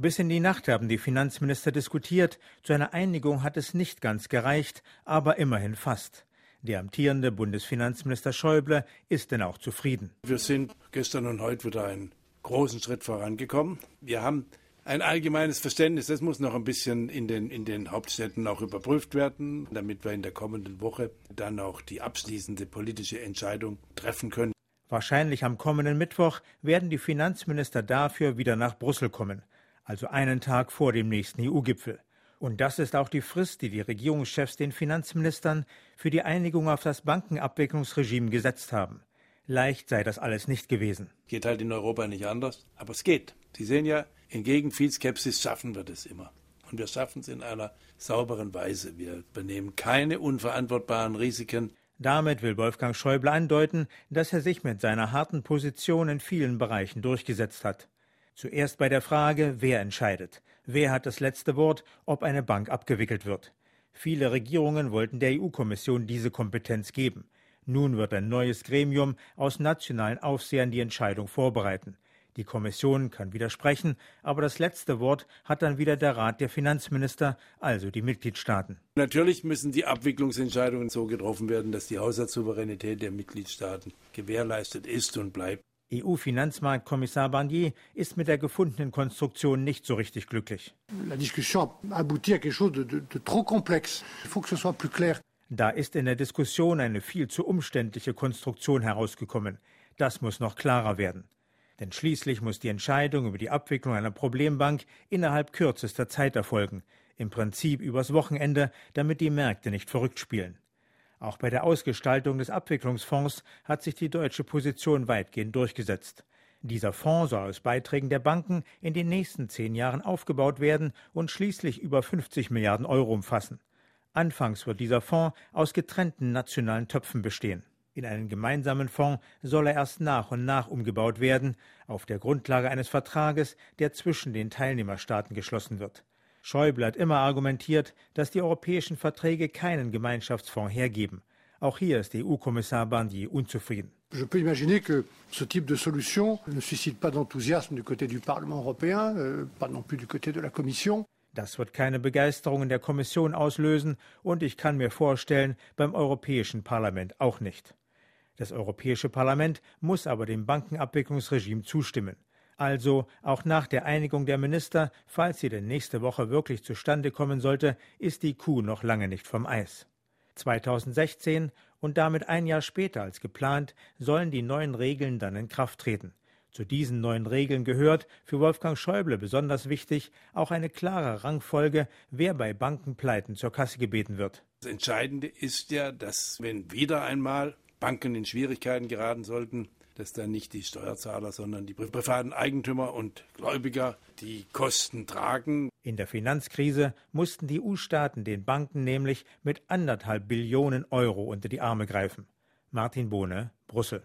Bis in die Nacht haben die Finanzminister diskutiert. Zu einer Einigung hat es nicht ganz gereicht, aber immerhin fast. Der amtierende Bundesfinanzminister Schäuble ist denn auch zufrieden. Wir sind gestern und heute wieder einen großen Schritt vorangekommen. Wir haben ein allgemeines Verständnis, das muss noch ein bisschen in den Hauptstädten auch überprüft werden, damit wir in der kommenden Woche dann auch die abschließende politische Entscheidung treffen können. Wahrscheinlich am kommenden Mittwoch werden die Finanzminister dafür wieder nach Brüssel kommen, also einen Tag vor dem nächsten EU-Gipfel. Und das ist auch die Frist, die die Regierungschefs den Finanzministern für die Einigung auf das Bankenabwicklungsregime gesetzt haben. Leicht sei das alles nicht gewesen. Geht halt in Europa nicht anders, aber es geht. Sie sehen ja, entgegen viel Skepsis schaffen wir das immer. Und wir schaffen es in einer sauberen Weise. Wir übernehmen keine unverantwortbaren Risiken. Damit will Wolfgang Schäuble andeuten, dass er sich mit seiner harten Position in vielen Bereichen durchgesetzt hat. Zuerst bei der Frage, wer entscheidet. Wer hat das letzte Wort, ob eine Bank abgewickelt wird? Viele Regierungen wollten der EU-Kommission diese Kompetenz geben. Nun wird ein neues Gremium aus nationalen Aufsehern die Entscheidung vorbereiten. Die Kommission kann widersprechen, aber das letzte Wort hat dann wieder der Rat der Finanzminister, also die Mitgliedstaaten. Natürlich müssen die Abwicklungsentscheidungen so getroffen werden, dass die Haushaltssouveränität der Mitgliedstaaten gewährleistet ist und bleibt. EU-Finanzmarktkommissar Barnier ist mit der gefundenen Konstruktion nicht so richtig glücklich. Da ist in der Diskussion eine viel zu umständliche Konstruktion herausgekommen. Das muss noch klarer werden. Denn schließlich muss die Entscheidung über die Abwicklung einer Problembank innerhalb kürzester Zeit erfolgen. Im Prinzip übers Wochenende, damit die Märkte nicht verrückt spielen. Auch bei der Ausgestaltung des Abwicklungsfonds hat sich die deutsche Position weitgehend durchgesetzt. Dieser Fonds soll aus Beiträgen der Banken in den nächsten 10 Jahren aufgebaut werden und schließlich über 50 Milliarden Euro umfassen. Anfangs wird dieser Fonds aus getrennten nationalen Töpfen bestehen. In einen gemeinsamen Fonds soll er erst nach und nach umgebaut werden, auf der Grundlage eines Vertrages, der zwischen den Teilnehmerstaaten geschlossen wird. Schäuble hat immer argumentiert, dass die europäischen Verträge keinen Gemeinschaftsfonds hergeben. Auch hier ist der EU-Kommissar Barnier unzufrieden. Je peux imaginer que ce type de solution ne suscite pas d'enthousiasme du côté du Parlement européen, pas non plus du côté de la Commission. Das wird keine Begeisterung in der Kommission auslösen und ich kann mir vorstellen, beim Europäischen Parlament auch nicht. Das Europäische Parlament muss aber dem Bankenabwicklungsregime zustimmen. Also auch nach der Einigung der Minister, falls sie denn nächste Woche wirklich zustande kommen sollte, ist die Kuh noch lange nicht vom Eis. 2016 und damit ein Jahr später als geplant sollen die neuen Regeln dann in Kraft treten. Zu diesen neuen Regeln gehört, für Wolfgang Schäuble besonders wichtig, auch eine klare Rangfolge, wer bei Bankenpleiten zur Kasse gebeten wird. Das Entscheidende ist ja, dass wenn wieder einmal Banken in Schwierigkeiten geraten sollten, dass dann nicht die Steuerzahler, sondern die privaten Eigentümer und Gläubiger die Kosten tragen. In der Finanzkrise mussten die EU-Staaten den Banken nämlich mit 1,5 Billionen Euro unter die Arme greifen. Martin Bohne, Brüssel.